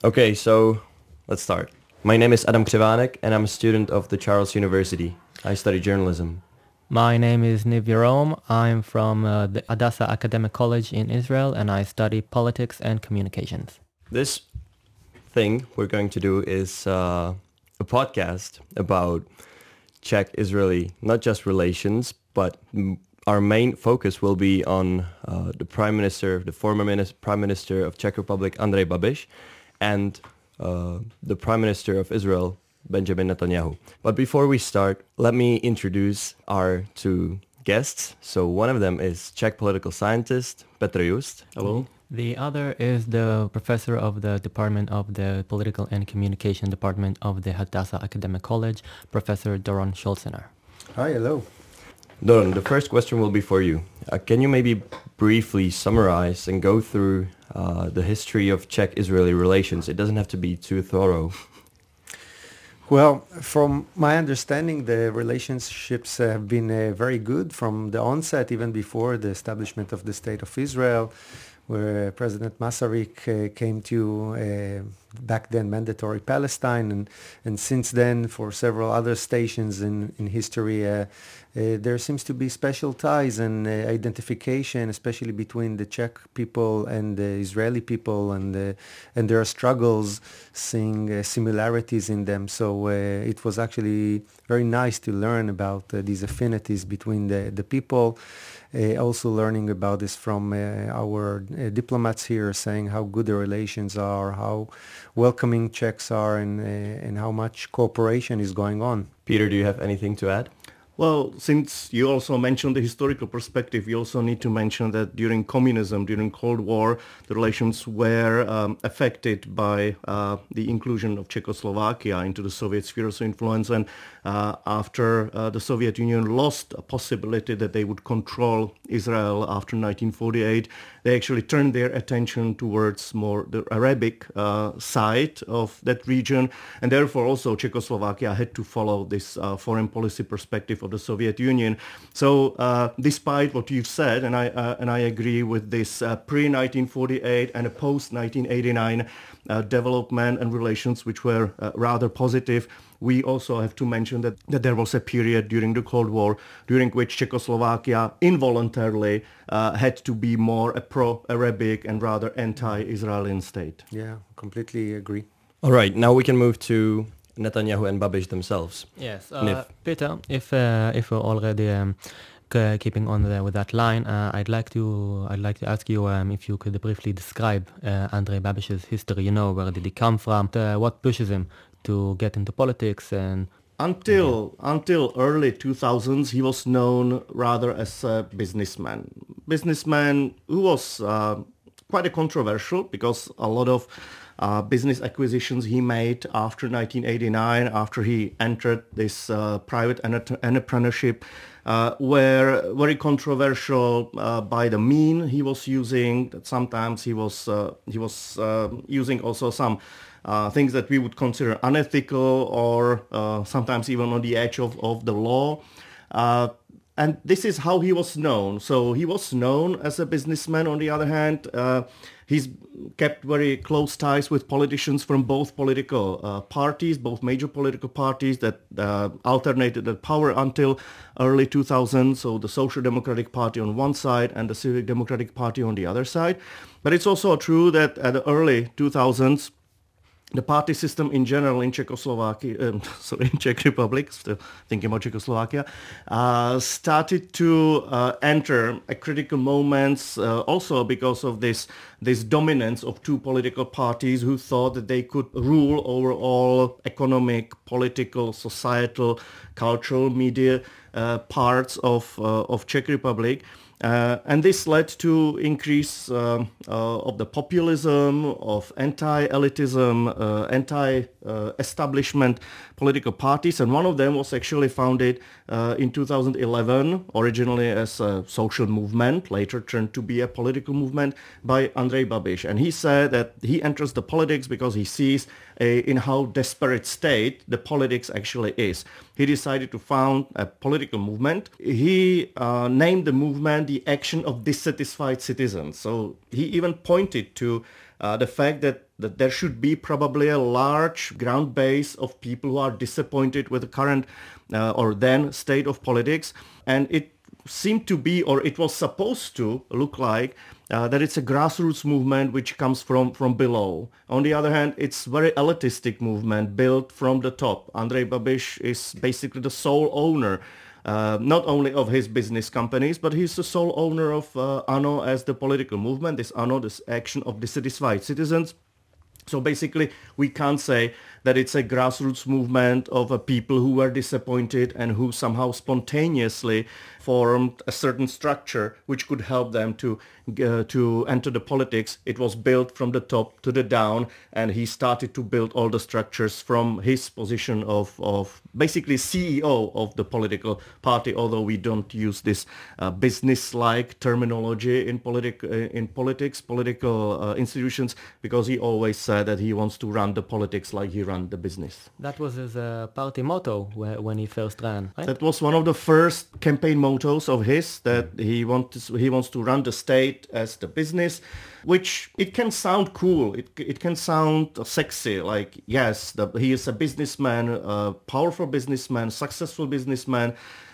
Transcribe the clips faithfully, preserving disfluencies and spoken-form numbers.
Okay, so let's start. My name is Adam Křivánek and I'm a student of the Charles University. I study journalism. My name is Niv Yarom. I'm from uh, the Hadassah Academic College in Israel and I study politics and communications. This thing we're going to do is uh, a podcast about Czech-Israeli, not just relations, but m- our main focus will be on uh, the Prime Minister, the former minis- Prime Minister of Czech Republic, Andrej Babiš, and uh, the Prime Minister of Israel, Benjamin Netanyahu. But before we start, let me introduce our two guests. So one of them is Czech political scientist, Petr Just. Hello. The other is the professor of the Department of the Political and Communication Department of the Hadassah Academic College, Professor Doron Scholzener. Hi, hello. Doron, the first question will be for you. Uh, can you maybe briefly summarize and go through uh, the history of Czech-Israeli relations? It doesn't have to be too thorough. Well, from my understanding, the relationships uh, have been uh, very good from the onset, even before the establishment of the State of Israel, where President Masaryk uh, came to uh, back then mandatory Palestine, and, and since then for several other stations in, in history, uh, uh, there seems to be special ties and uh, identification, especially between the Czech people and the Israeli people, and uh, and there are struggles, seeing uh, similarities in them. So uh, it was actually very nice to learn about uh, these affinities between the, the people. Uh, also learning about this from uh, our uh, diplomats here, saying how good the relations are, how welcoming Czechs are, and, uh, and how much cooperation is going on. Peter, do you have anything to add? Well, since you also mentioned the historical perspective, you also need to mention that during communism, during Cold War, the relations were um, affected by uh, the inclusion of Czechoslovakia into the Soviet sphere of influence. And uh, after uh, the Soviet Union lost a possibility that they would control Israel after nineteen forty-eight, they actually turned their attention towards more the Arabic uh, side of that region. And therefore also Czechoslovakia had to follow this uh, foreign policy perspective of the Soviet Union. So uh, despite what you've said, and I uh, and I agree with this uh, pre nineteen forty-eight and a post nineteen eighty-nine uh, development and relations which were uh, rather positive, we also have to mention that, that there was a period during the Cold War during which Czechoslovakia involuntarily uh, had to be more a pro-Arabic and rather anti-Israeli state. Yeah, completely agree. All right, now we can move to Netanyahu and Babiš themselves. Yes, uh, Peter, if uh, if we're already um, c- keeping on the, with that line, uh, I'd like to I'd like to ask you um, if you could briefly describe uh, Andrej Babiš's history. You know, where did he come from? Uh, what pushes him to get into politics? And until mm-hmm. until early two thousands, he was known rather as a businessman. Businessman who was uh, quite a controversial because a lot of Uh, business acquisitions he made after nineteen eighty-nine, after he entered this uh, private entrepreneurship, uh, were very controversial uh, by the mean he was using. That sometimes he was uh, he was uh, using also some uh, things that we would consider unethical, or uh, sometimes even on the edge of, of the law. Uh, and this is how he was known. So he was known as a businessman. On the other hand, uh, he's kept very close ties with politicians from both political uh, parties, both major political parties that uh, alternated at power until early two thousand. So the Social Democratic Party on one side and the Civic Democratic Party on the other side. But it's also true that at the early two thousands, the party system in general in Czechoslovakia, um, sorry, in Czech Republic, still thinking about Czechoslovakia, uh, started to uh, enter a critical moments uh, also because of this this dominance of two political parties who thought that they could rule over all economic, political, societal, cultural, media uh, parts of uh, of Czech Republic. Uh, and this led to increase um, uh, of the populism, of anti-elitism, uh, anti-establishment political parties. And one of them was actually founded uh, in two thousand eleven, originally as a social movement, later turned to be a political movement, by Andrej Babiš. And he said that he enters the politics because he sees a, in how desperate state the politics actually is. He decided to found a political movement. He uh, named the movement the Action of Dissatisfied Citizens. So he even pointed to uh, the fact that, that there should be probably a large ground base of people who are disappointed with the current uh, or then state of politics. And it seemed to be, or it was supposed to look like, uh, that it's a grassroots movement which comes from, from below. On the other hand, it's very elitistic movement built from the top. Andrej Babiš is basically the sole owner, uh, not only of his business companies, but he's the sole owner of uh, ANO as the political movement, this ANO, this Action of Dissatisfied Citizens. So basically, we can't say that it's a grassroots movement of uh, people who were disappointed and who somehow spontaneously formed a certain structure which could help them to uh, to enter the politics. It was built from the top to the down, and he started to build all the structures from his position of, of basically C E O of the political party, although we don't use this uh, business-like terminology in, politic, uh, in politics, political uh, institutions, because he always said that he wants to run the politics like he ran the business. That was his uh, party motto wh- when he first ran, right? That was one of the first campaign mottos of his, that he wants he wants to run the state as the business, which it can sound cool. It it can sound sexy, like, yes, the, he is a businessman, a powerful businessman, successful businessman.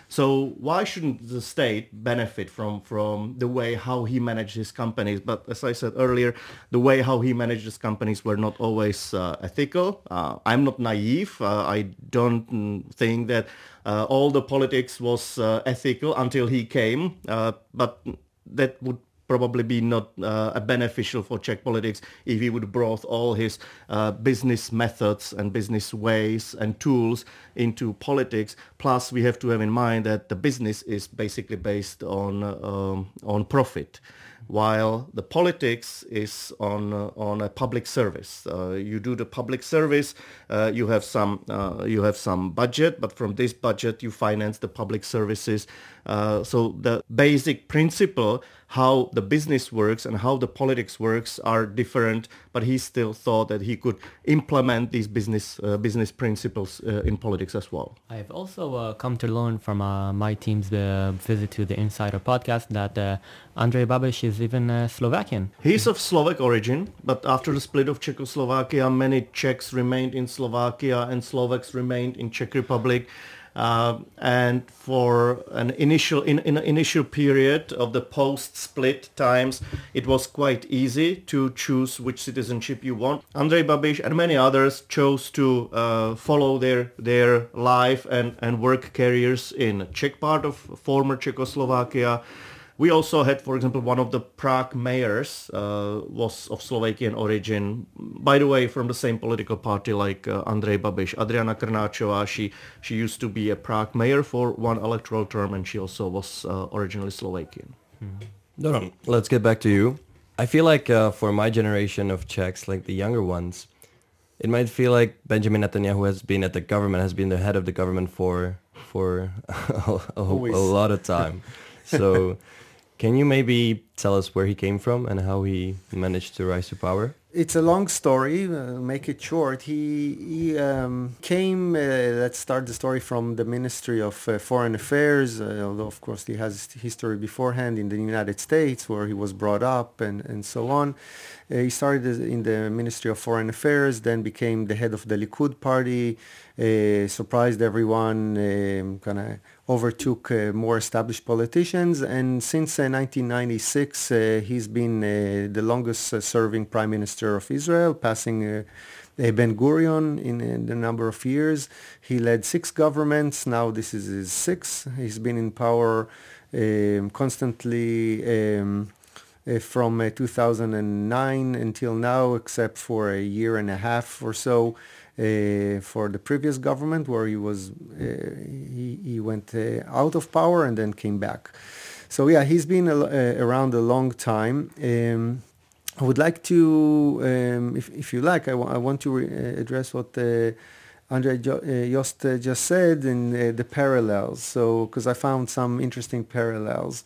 So why shouldn't the state benefit from, from the way how he managed his companies? But as I said earlier, the way how he managed his companies were not always uh, ethical. Uh, I'm not naive. Uh, I don't mm, think that uh, all the politics was uh, ethical until he came. Uh, but that would probably be not uh, beneficial for Czech politics if he would brought all his uh, business methods and business ways and tools into politics. Plus, we have to have in mind that the business is basically based on uh, um, on profit, while the politics is on uh, on a public service. Uh, you do the public service, uh, you have some uh, you have some budget, but from this budget you finance the public services. Uh, so the basic principle how the business works and how the politics works are different, but he still thought that he could implement these business uh, business principles uh, in politics as well. I've also uh, come to learn from uh, my team's uh, visit to the Insider podcast that uh, Andrej Babiš is even uh, Slovakian. He's of Slovak origin, but after the split of Czechoslovakia, many Czechs remained in Slovakia and Slovaks remained in Czech Republic. Uh, and for an initial in, in an initial period of the post-split times, it was quite easy to choose which citizenship you want. Andrej Babiš and many others chose to uh, follow their their life and, and work careers in Czech part of former Czechoslovakia. We also had, for example, one of the Prague mayors uh, was of Slovakian origin, by the way, from the same political party like uh, Andrej Babiš. Adriana Krnáčová, she, she used to be a Prague mayor for one electoral term, and she also was uh, originally Slovakian. Hmm. Doron, let's get back to you. I feel like uh, for my generation of Czechs, like the younger ones, it might feel like Benjamin Netanyahu has been at the government, has been the head of the government for, for a, a, a lot of time. So... Can you maybe tell us where he came from and how he managed to rise to power? It's a long story. Uh, make it short. He, he um, came, uh, let's start the story from the Ministry of uh, Foreign Affairs, uh, although of course he has history beforehand in the United States where he was brought up and, and so on. Uh, he started in the Ministry of Foreign Affairs, then became the head of the Likud party, uh, surprised everyone, um, kind of overtook uh, more established politicians, and since uh, nineteen ninety-six uh, he's been uh, the longest uh, serving prime minister of Israel, passing uh, uh, Ben Gurion in, in the number of years. He led six governments. Now this is his sixth. He's been in power um, constantly um, uh, from uh, two thousand nine until now, except for a year and a half or so uh, for the previous government, where he was uh, he, he went uh, out of power and then came back. So yeah, he's been a, uh, around a long time. Um, I would like to, um, if, if you like, I, w- I want to re- uh, address what uh, Andrej jo- uh, Jost uh, just said in uh, the parallels. So, because I found some interesting parallels.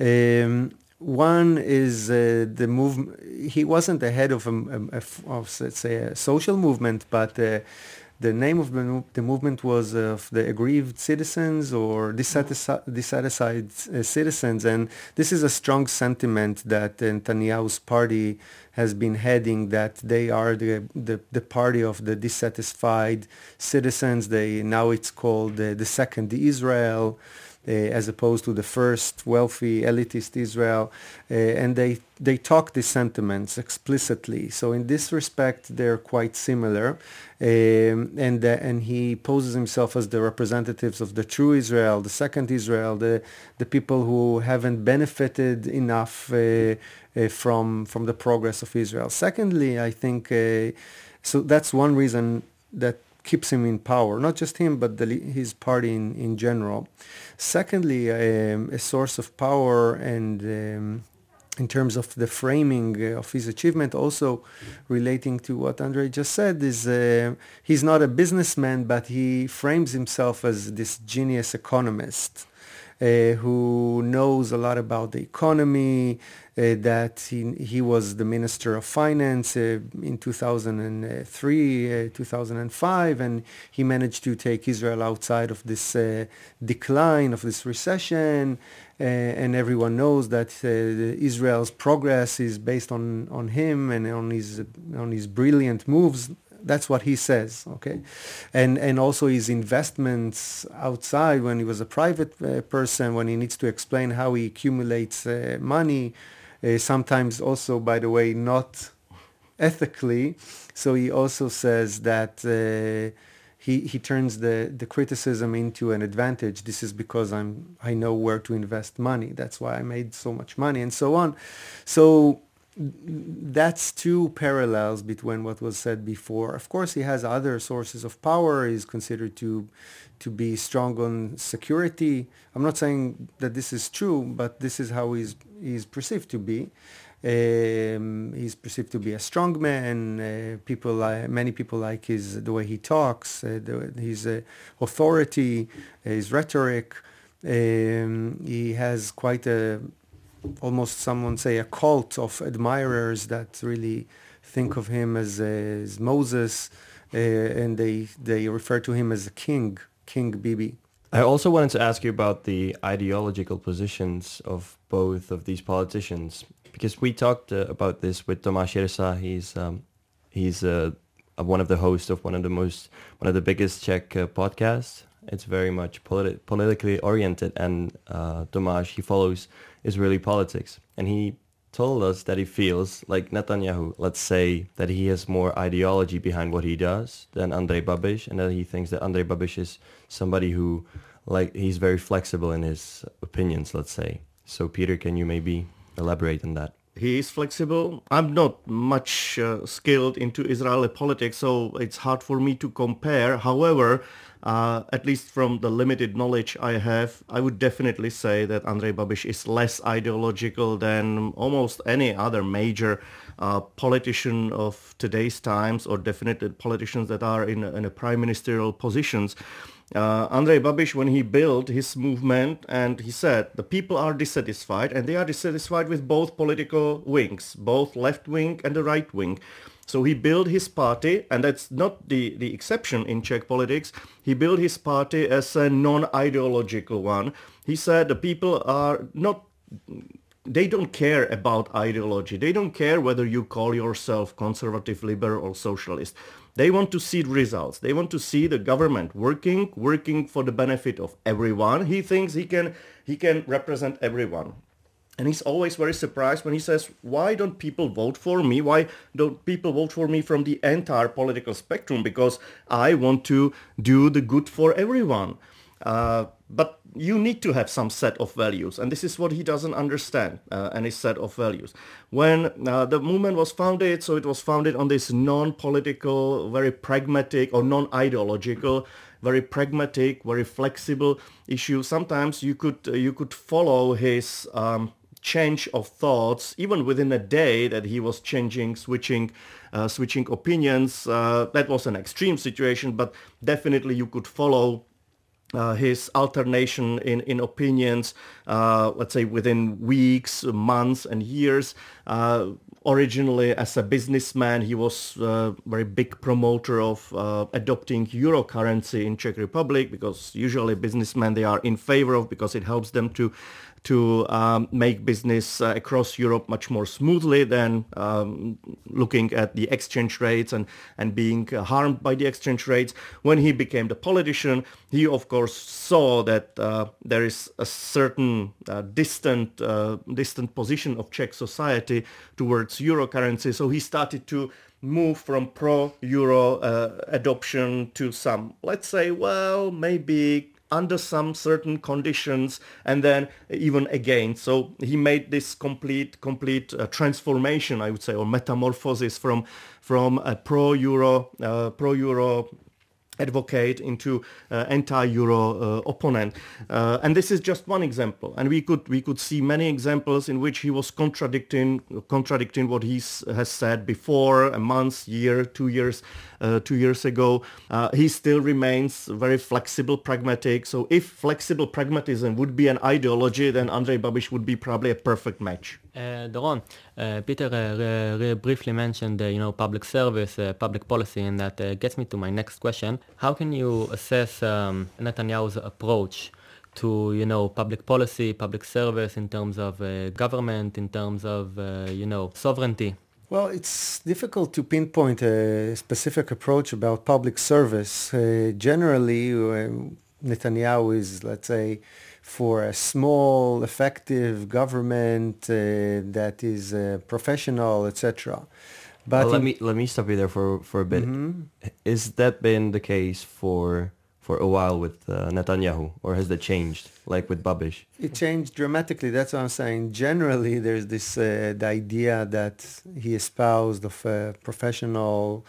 Um, one is uh, the movement. He wasn't the head of, a, a, a, of, let's say, a social movement, but uh, the name of the, the movement was of the aggrieved citizens or dissatisfied, dissatisfied uh, citizens. And this is a strong sentiment that Netanyahu's party has been heading, that they are the, the, the party of the dissatisfied citizens. They, now it's called uh, the Second Israel, uh, as opposed to the first wealthy elitist Israel. Uh, and they, they talk these sentiments explicitly. So in this respect, they're quite similar. Um, and, uh, and he poses himself as the representatives of the true Israel, the second Israel, the, the people who haven't benefited enough uh, uh, from, from the progress of Israel. Secondly, I think, uh, so that's one reason that keeps him in power, not just him, but the, his party in, in general. Secondly, um, a source of power and um, in terms of the framing uh, of his achievement, also relating to what Andrei just said, is uh, he's not a businessman, but he frames himself as this genius economist uh, who knows a lot about the economy, uh, that he, he was the Minister of Finance uh, in two thousand three, uh, two thousand five, and he managed to take Israel outside of this uh, decline, of this recession. Uh, and everyone knows that uh, Israel's progress is based on, on him and on his on his brilliant moves. That's what he says, okay? And and also his investments outside, when he was a private uh, person, when he needs to explain how he accumulates uh, money, uh, sometimes also, by the way, not ethically. So he also says that uh, He, he turns the, the criticism into an advantage. This is because I'm I know where to invest money. That's why I made so much money, and so on. So that's two parallels between what was said before. Of course, he has other sources of power. He's considered to to be strong on security. I'm not saying that this is true, but this is how he's he's perceived to be. Um, he's perceived to be a strong man. Uh, people, uh, many people like his the way he talks, uh, the, his uh, authority, uh, his rhetoric. Um, he has quite a, almost someone say a cult of admirers that really think of him as, uh, as Moses, uh, and they they refer to him as a king, King Bibi. I also wanted to ask you about the ideological positions of both of these politicians, because we talked uh, about this with Tomáš Jirsa. He's um, he's uh, one of the hosts of one of the most one of the biggest Czech uh, podcasts. It's very much politi- politically oriented, and uh, Tomáš, he follows Israeli politics, and he told us that he feels like Netanyahu. Let's say that he has more ideology behind what he does than Andrej Babiš, and that he thinks that Andrej Babiš is somebody who, like, he's very flexible in his opinions. Let's say. So, Peter, can you maybe elaborate on that? He is flexible. I'm not much uh, skilled into Israeli politics, so it's hard for me to compare. However, uh, at least from the limited knowledge I have, I would definitely say that Andrej Babiš is less ideological than almost any other major uh, politician of today's times, or definitely politicians that are in, in a prime ministerial positions. Uh, Andrej Babiš, when he built his movement, and he said the people are dissatisfied, and they are dissatisfied with both political wings, both left wing and the right wing. So he built his party, and that's not the, the exception in Czech politics. He built his party as a non-ideological one. He said the people are not, they don't care about ideology. They don't care whether you call yourself conservative, liberal, or socialist. They want to see results. They want to see the government working, working for the benefit of everyone. He thinks he can he can represent everyone. And he's always very surprised when he says, why don't people vote for me? Why don't people vote for me from the entire political spectrum? Because I want to do the good for everyone. Uh, but you need to have some set of values, and this is what he doesn't understand, uh, any set of values. When uh, the movement was founded, so it was founded on this non-political, very pragmatic, or non-ideological, very pragmatic, very flexible issue. Sometimes you could uh, you could follow his um, change of thoughts even within a day, that he was changing, switching, uh, switching opinions. Uh, that was an extreme situation, but definitely you could follow Uh, his alternation in, in opinions, uh, let's say within weeks, months, and years. Uh, originally, as a businessman, he was a very big promoter of uh, adopting euro currency in Czech Republic, because usually businessmen they are in favor of, because it helps them to to um, make business uh, across Europe much more smoothly than um, looking at the exchange rates and, and being uh, harmed by the exchange rates. When he became the politician, he of course saw that uh, there is a certain uh, distant uh, distant position of Czech society towards euro currency. So he started to move from pro-euro uh, adoption to some, let's say, well, maybe under some certain conditions, and then even again. So he made this complete complete uh, transformation, I would say, or metamorphosis from from a pro-euro uh, pro-euro advocate into uh, anti-euro uh, opponent, uh, and this is just one example. And we could we could see many examples in which he was contradicting contradicting what he has said before, a month, year, two years, uh, two years ago. Uh, he still remains very flexible, pragmatic. So if flexible pragmatism would be an ideology, then Andrej Babiš would be probably a perfect match. Uh, Doron, uh, Peter uh, re- re- briefly mentioned, uh, you know, public service, uh, public policy, and that uh, gets me to my next question. How can you assess um, Netanyahu's approach to, you know, public policy, public service in terms of uh, government, in terms of, uh, you know, sovereignty? Well, it's difficult to pinpoint a specific approach about public service. Uh, generally, uh, Netanyahu is, let's say, for a small, effective government uh, that is uh, professional, et cetera. But well, let me let me stop you there for, for a bit. Mm-hmm. Is that been the case for for a while with uh, Netanyahu, or has that changed, like with Babiš? It changed dramatically. That's what I'm saying. Generally, there's this uh, the idea that he espoused of a professional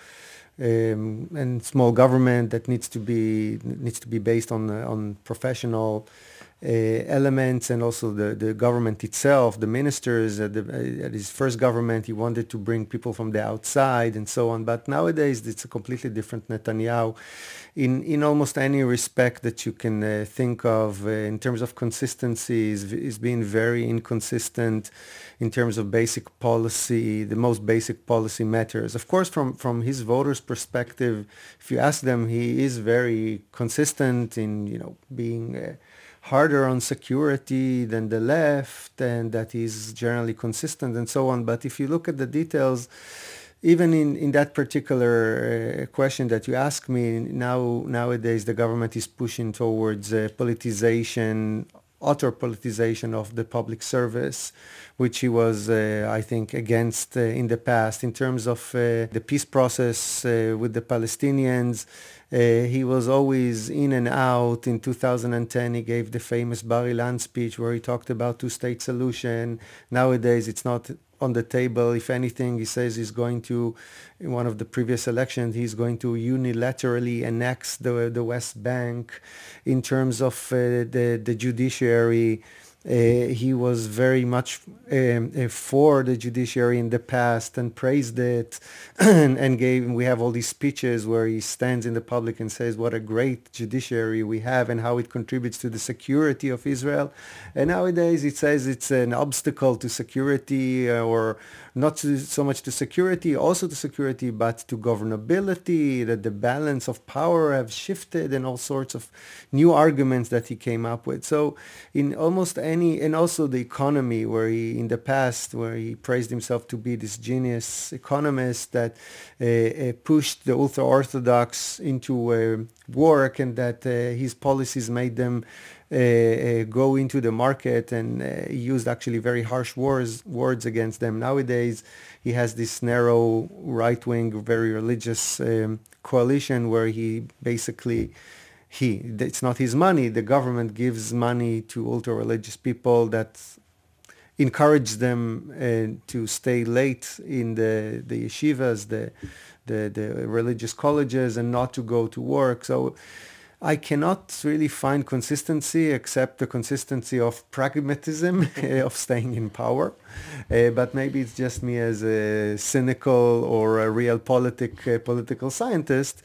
um, and small government that needs to be needs to be based on uh, on professional Uh, elements, and also the, the government itself, the ministers. At, the, uh, at his first government, he wanted to bring people from the outside and so on. But nowadays, it's a completely different Netanyahu in, in almost any respect that you can uh, think of. Uh, in terms of consistency, is is being very inconsistent in terms of basic policy, the most basic policy matters. Of course, from, from his voters' perspective, if you ask them, he is very consistent in, you know, being Uh, harder on security than the left, and that is generally consistent and so on. But if you look at the details, even in, in that particular uh, question that you ask me, now nowadays the government is pushing towards uh, politicization, utter politicization of the public service, which he was, uh, I think, against uh, in the past. In terms of uh, the peace process uh, with the Palestinians, Uh, he was always in and out. In two thousand ten, he gave the famous Bar Ilan speech where he talked about two-state solution. Nowadays, it's not on the table. If anything, he says he's going to, in one of the previous elections, he's going to unilaterally annex the, the West Bank. In terms of uh, the, the judiciary, Uh, he was very much um, uh, for the judiciary in the past and praised it and, and gave, we have all these speeches where he stands in the public and says what a great judiciary we have and how it contributes to the security of Israel. And nowadays it says it's an obstacle to security, uh, or not to, so much to security, also to security, but to governability, that the balance of power have shifted, and all sorts of new arguments that he came up with. So in almost any, and also the economy, where he, in the past, where he praised himself to be this genius economist that uh, uh, pushed the ultra-Orthodox into uh, work, and that uh, his policies made them Uh, uh, go into the market, and uh, he used actually very harsh words words against them. Nowadays, he has this narrow right-wing, very religious um, coalition where he basically, he it's not his money. The government gives money to ultra-religious people that encourage them uh, to stay late in the, the yeshivas, the, the, the religious colleges, and not to go to work. So I cannot really find consistency except the consistency of pragmatism, of staying in power. Uh, but maybe it's just me as a cynical or a realpolitik uh, political scientist.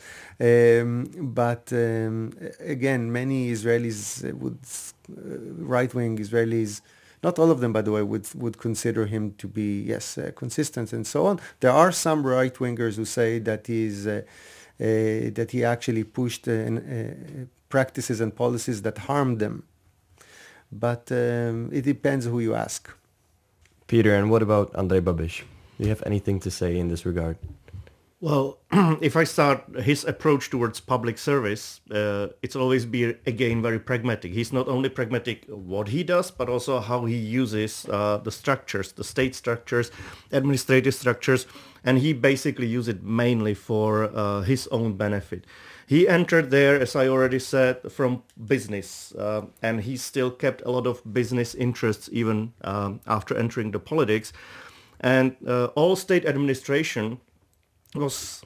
Um, but um, again, many Israelis would, uh, right-wing Israelis not all of them, by the way, would would consider him to be, yes, uh, consistent and so on. There are some right-wingers who say that he's, uh, uh, that he actually pushed uh, uh, practices and policies that harmed them. But um, it depends who you ask. Peter, and what about Andrej Babiš? Do you have anything to say in this regard? Well, if I start his approach towards public service, uh, it's always be, again, very pragmatic. He's not only pragmatic what he does, but also how he uses uh, the structures, the state structures, administrative structures, and he basically uses it mainly for uh, his own benefit. He entered there, as I already said, from business, uh, and he still kept a lot of business interests even um, after entering the politics. And uh, all state administration was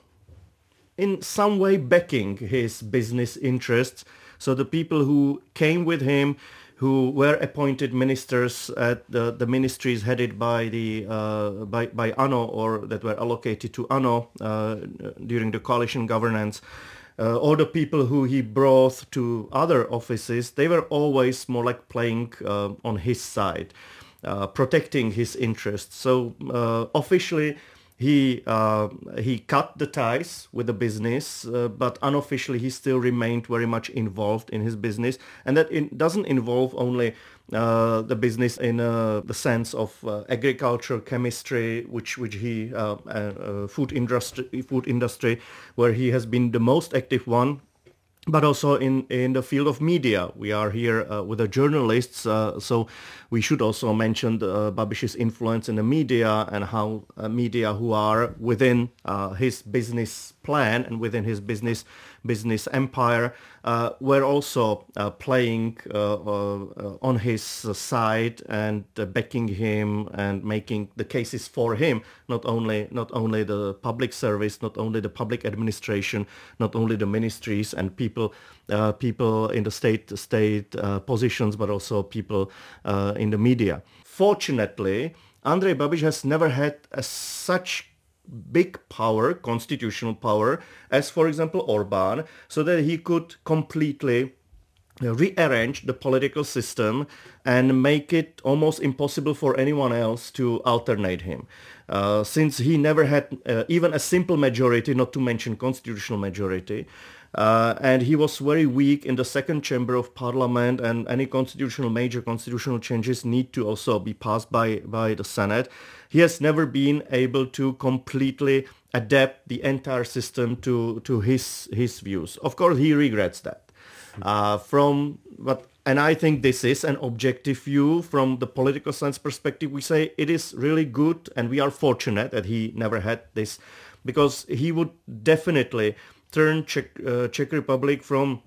in some way backing his business interests. So the people who came with him, who were appointed ministers at the, the ministries headed by the uh, by, by A N O, or that were allocated to A N O uh, during the coalition governance, uh, or the people who he brought to other offices, they were always more like playing uh, on his side, uh, protecting his interests. So uh, officially, He uh, he cut the ties with the business, uh, but unofficially he still remained very much involved in his business, and that in, doesn't involve only uh, the business in uh, the sense of uh, agriculture, chemistry, which which he uh, uh, food industry, food industry, where he has been the most active one. But also in, in the field of media. We are here uh, with the journalists, uh, so we should also mention uh, Babiš's influence in the media and how uh, media who are within uh, his business plan and within his business business empire uh, were also uh, playing uh, uh, on his side and uh, backing him and making the cases for him, not only not only the public service, not only the public administration, not only the ministries and people uh, people in the state state uh, positions, but also people uh, in the media. Fortunately, Andrej Babiš has never had a such big power, constitutional power, as for example Orbán, so that he could completely rearrange the political system and make it almost impossible for anyone else to alternate him. Uh, since he never had uh, even a simple majority, not to mention constitutional majority, Uh, and he was very weak in the second chamber of parliament, and any constitutional, major constitutional changes need to also be passed by, by the Senate. He has never been able to completely adapt the entire system to, to his, his views. Of course, he regrets that. Uh, from what, and I think this is an objective view from the political science perspective. We say it is really good, and we are fortunate that he never had this, because he would definitely turn Czech, uh, Czech Republic from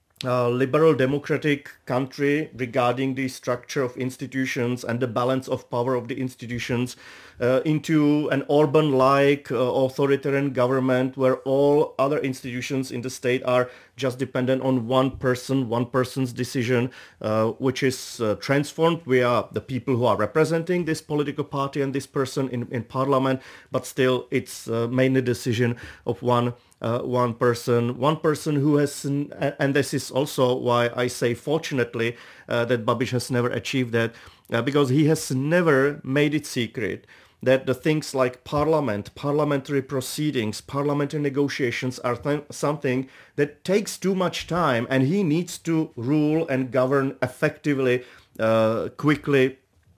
a liberal democratic country regarding the structure of institutions and the balance of power of the institutions uh, into an Orban-like uh, authoritarian government where all other institutions in the state are just dependent on one person, one person's decision, uh, which is uh, transformed via the people who are representing this political party and this person in, in parliament, but still it's uh, mainly decision of one Uh, one person, one person who has, and this is also why I say fortunately uh, that Babiš has never achieved that, uh, because he has never made it secret that the things like parliament, parliamentary proceedings, parliamentary negotiations are th- something that takes too much time, and he needs to rule and govern effectively, uh, quickly.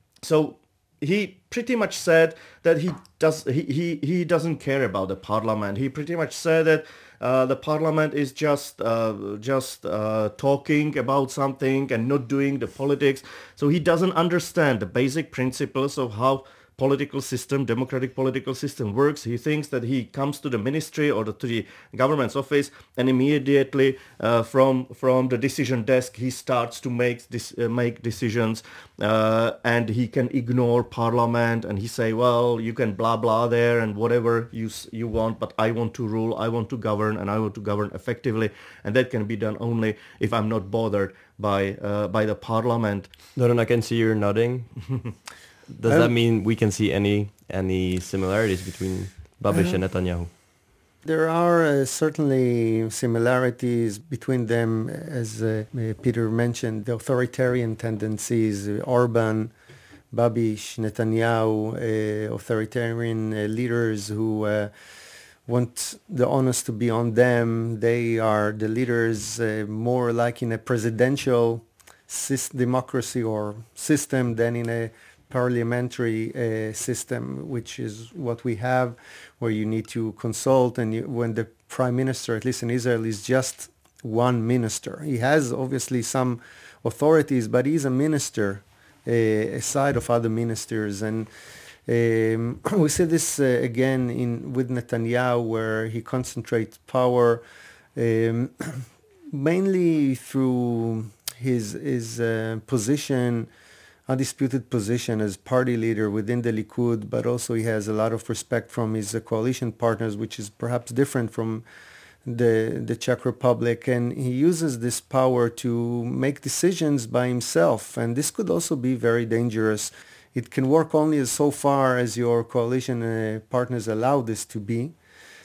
So he pretty much said that he does he, he, he doesn't care about the parliament. He pretty much said that uh, the parliament is just uh, just uh, talking about something and not doing the politics. So he doesn't understand the basic principles of how political system, democratic political system works. He thinks that he comes to the ministry or the, to the government's office, and immediately uh, from from the decision desk he starts to make this uh, make decisions, uh, and he can ignore parliament, and he say, well, you can blah blah there and whatever you you want, but I want to rule, I want to govern, and I want to govern effectively, and that can be done only if I'm not bothered by uh, by the parliament. Doron, I can see you're nodding. Does um, that mean we can see any any similarities between Babiš uh, and Netanyahu? There are uh, certainly similarities between them, as uh, Peter mentioned, the authoritarian tendencies, uh, Orban, Babish, Netanyahu, uh, authoritarian uh, leaders who uh, want the onus to be on them. They are the leaders uh, more like in a presidential syst- democracy or system than in a parliamentary uh, system, which is what we have, where you need to consult, and you, when the prime minister, at least in Israel, is just one minister. He has obviously some authorities, but he's a minister uh, aside of other ministers. And um, we see this uh, again in with Netanyahu, where he concentrates power um, mainly through his his uh, position, undisputed position as party leader within the Likud, but also he has a lot of respect from his uh, coalition partners, which is perhaps different from the the Czech Republic, and he uses this power to make decisions by himself, and this could also be very dangerous. It can work only as so far as your coalition uh, partners allow this to be.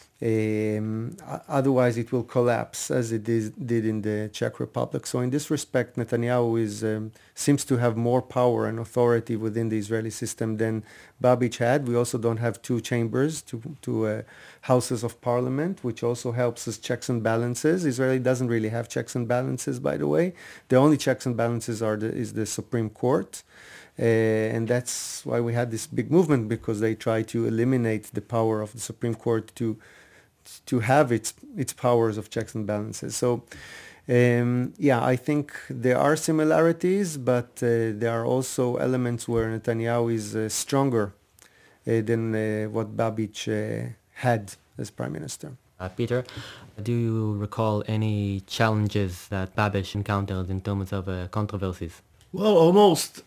Um, otherwise, it will collapse, as it is, did in the Czech Republic. So in this respect, Netanyahu is, um, seems to have more power and authority within the Israeli system than Babich had. We also don't have two chambers, two, two uh, houses of parliament, which also helps us checks and balances. Israel doesn't really have checks and balances, by the way. The only checks and balances are the, is the Supreme Court. Uh, and that's why we had this big movement, because they try to eliminate the power of the Supreme Court to to have its its powers of checks and balances. So, um, yeah, I think there are similarities, but uh, there are also elements where Netanyahu is uh, stronger uh, than uh, what Babich uh, had as prime minister. Uh, Peter, do you recall any challenges that Babish encountered in terms of uh, controversies? Well, almost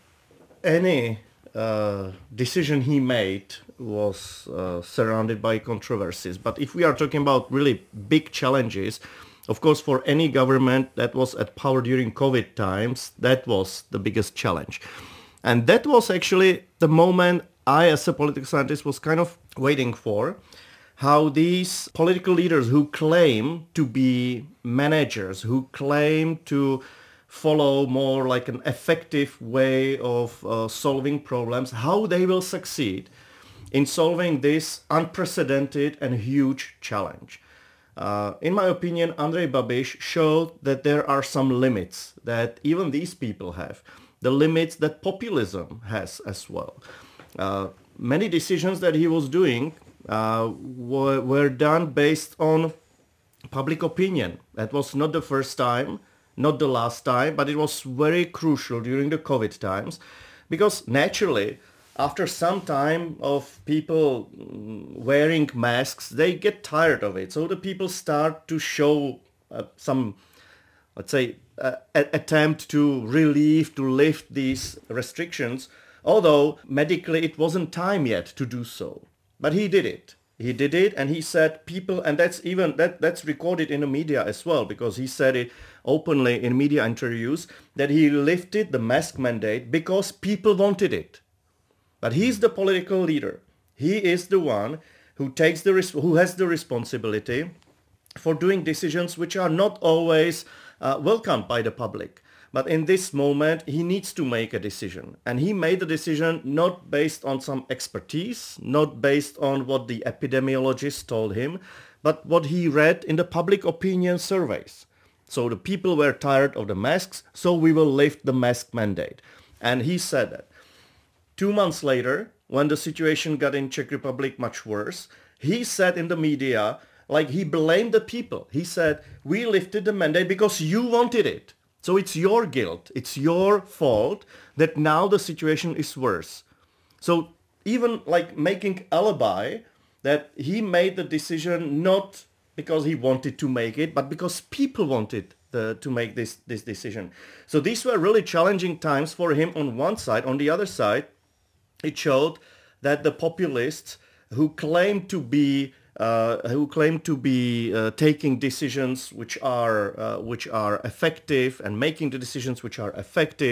any uh, decision he made was uh, surrounded by controversies. But if we are talking about really big challenges, of course, for any government that was at power during COVID times, that was the biggest challenge. And that was actually the moment I, as a political scientist, was kind of waiting for, how these political leaders who claim to be managers, who claim to follow more like an effective way of uh, solving problems, how they will succeed in solving this unprecedented and huge challenge. Uh, in my opinion, Andrej Babiš showed that there are some limits that even these people have, the limits that populism has as well. Uh, many decisions that he was doing uh, were, were done based on public opinion. That was not the first time, not the last time, but it was very crucial during the COVID times, because naturally, after some time of people wearing masks, they get tired of it. So the people start to show uh, some, let's say, uh, attempt to relieve, to lift these restrictions, although medically it wasn't time yet to do so. But he did it. He did it, and he said people, and that's even, that that's recorded in the media as well, because he said it openly in media interviews, that he lifted the mask mandate because people wanted it. But he's the political leader. He is the one who takes the res- who has the responsibility for doing decisions which are not always uh, welcomed by the public. But in this moment, he needs to make a decision. And he made the decision not based on some expertise, not based on what the epidemiologists told him, but what he read in the public opinion surveys. So the people were tired of the masks, so we will lift the mask mandate. And he said that. Two months later, when the situation got in Czech Republic much worse, he said in the media, like he blamed the people. He said, we lifted the mandate because you wanted it. So it's your guilt. It's your fault that now the situation is worse. So even like making alibi that he made the decision not because he wanted to make it, but because people wanted the, to make this, this decision. So these were really challenging times for him on one side. On the other side, it showed that the populists who claim to be uh, who claim to be uh, taking decisions which are uh, which are effective and making the decisions which are effective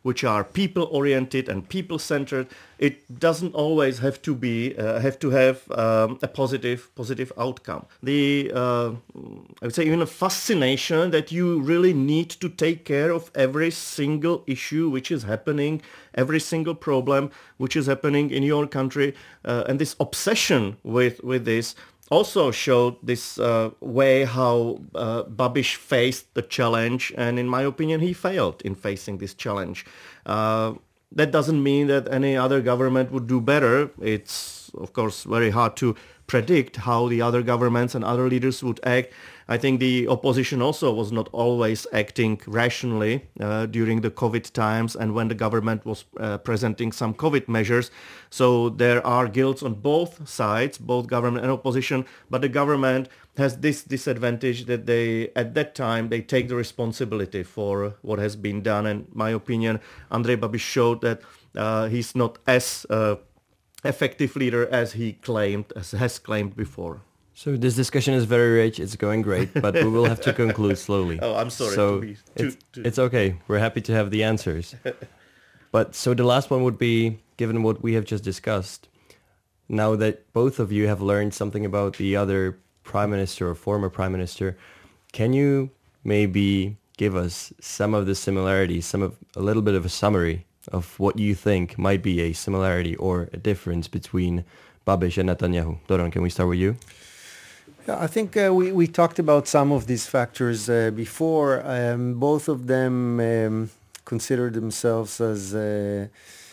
which are people-oriented and people-centered, it doesn't always have to be uh, have to have um, a positive positive outcome. The uh, I would say even a fascination that you really need to take care of every single issue which is happening, every single problem which is happening in your country, uh, and this obsession with with this also showed this uh, way how uh, Babiš faced the challenge, and in my opinion, he failed in facing this challenge. Uh, that doesn't mean that any other government would do better. It's, of course, very hard to predict how the other governments and other leaders would act. I think the opposition also was not always acting rationally uh, during the COVID times and when the government was uh, presenting some COVID measures. So there are guilts on both sides, both government and opposition, but the government has this disadvantage that they, at that time, they take the responsibility for what has been done. And in my opinion, Andrej Babiš showed that uh, he's not as uh, effective leader as he claimed, as has claimed before. So this discussion is very rich. It's going great, but we will have to conclude slowly. Oh, I'm sorry. So to be too, it's, too. it's okay. We're happy to have the answers. But so the last one would be, given what we have just discussed, now that both of you have learned something about the other prime minister or former prime minister, can you maybe give us some of the similarities, some of a little bit of a summary of what you think might be a similarity or a difference between Babiš and Netanyahu? Doron, can we start with you? Yeah, I think uh, we, we talked about some of these factors uh, before. Um, both of them um, consider themselves as uh,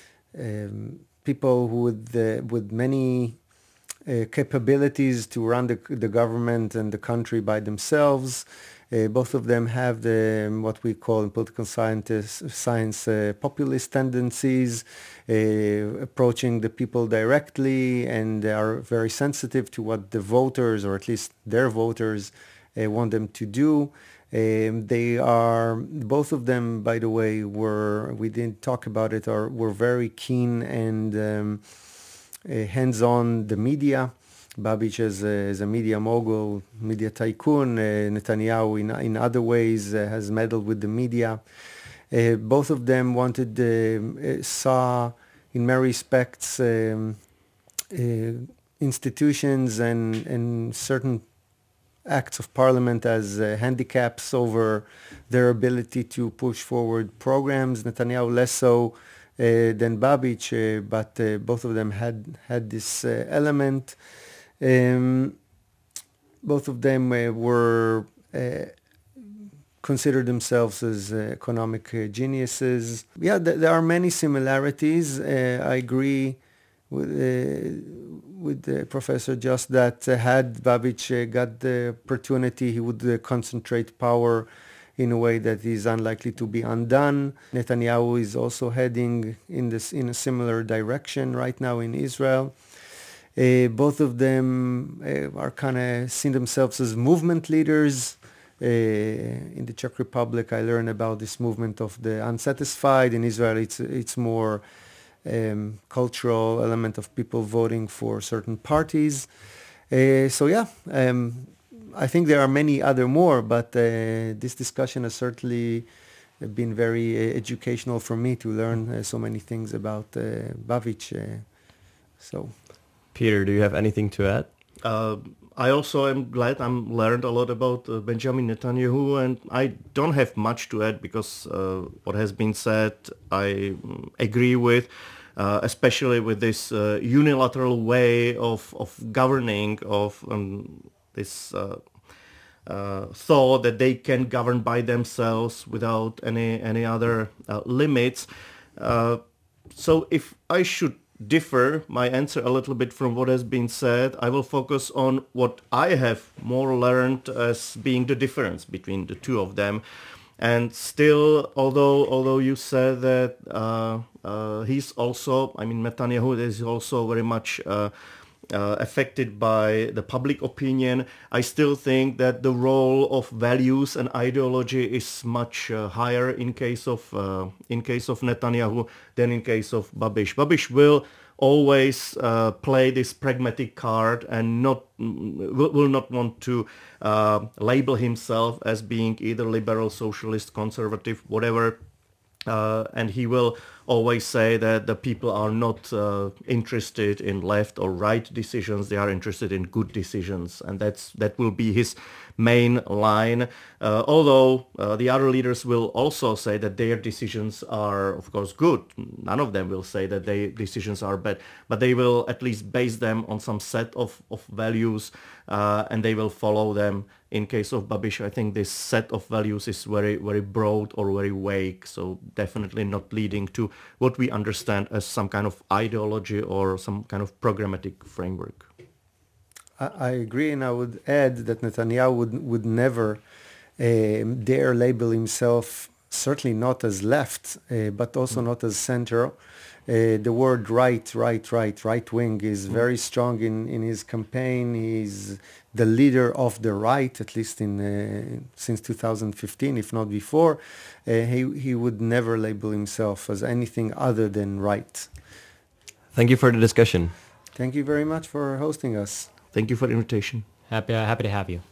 um, people who with, uh, with many uh, capabilities to run the, the government and the country by themselves. Uh, both of them have the um, what we call in political scientists, science uh, populist tendencies, uh, approaching the people directly, and they are very sensitive to what the voters, or at least their voters, uh, want them to do. Um, they are, both of them, by the way, were, we didn't talk about it, or were very keen and um, uh, hands-on the media. Babiš is a, is a media mogul, media tycoon. Uh, Netanyahu, in, in other ways, uh, has meddled with the media. Uh, both of them wanted, uh, saw, in many respects, um, uh, institutions and, and certain acts of parliament as uh, handicaps over their ability to push forward programs. Netanyahu less so uh, than Babiš, uh, but uh, both of them had, had this uh, element. Um, both of them uh, were uh, considered themselves as uh, economic uh, geniuses. Yeah, th- there are many similarities. Uh, I agree with uh, with the professor just that uh, had Babiš uh, got the opportunity, he would uh, concentrate power in a way that is unlikely to be undone. Netanyahu is also heading in this in a similar direction right now in Israel. Uh, both of them uh, are kind of seen themselves as movement leaders. Uh, in the Czech Republic, I learned about this movement of the unsatisfied. In Israel, it's it's more um, cultural element of people voting for certain parties. Uh, so yeah, um, I think there are many other more, but uh, this discussion has certainly been very uh, educational for me to learn uh, so many things about uh, Babiš. Uh, so. Peter, do you have anything to add? Uh, I also am glad I'm learned a lot about uh, Benjamin Netanyahu, and I don't have much to add because uh, what has been said I um, agree with, uh, especially with this uh, unilateral way of, of governing, of um, this uh, uh, thought that they can govern by themselves without any, any other uh, limits. Uh, so if I should differ my answer a little bit from what has been said, I will focus on what I have more learned as being the difference between the two of them. And still, although although you said that uh, uh, he's also, I mean, Netanyahu is also very much uh, uh, affected by the public opinion, I still think that the role of values and ideology is much uh, higher in case of uh, in case of Netanyahu than in case of Babiš. Babiš will always uh, play this pragmatic card and not will, will not want to uh, label himself as being either liberal, socialist, conservative, whatever. Uh, and he will always say that the people are not uh, interested in left or right decisions; they are interested in good decisions, and that's that will be his main line. Uh, although uh, the other leaders will also say that their decisions are, of course, good. None of them will say that their decisions are bad, but they will at least base them on some set of of values, uh, and they will follow them. In case of Babiš, I think this set of values is very, very broad or very vague, so definitely not leading to what we understand as some kind of ideology or some kind of programmatic framework. I, I agree, and I would add that Netanyahu would, would never uh, dare label himself, certainly not as left, uh, but also mm. not as center. Uh, the word right, right, right, right wing is mm. very strong in, in his campaign. He's the leader of the right, at least in uh, since two thousand fifteen, if not before. Uh, he, he would never label himself as anything other than right. Thank you for the discussion. Thank you very much for hosting us. Thank you for the invitation. Happy, uh, happy to have you.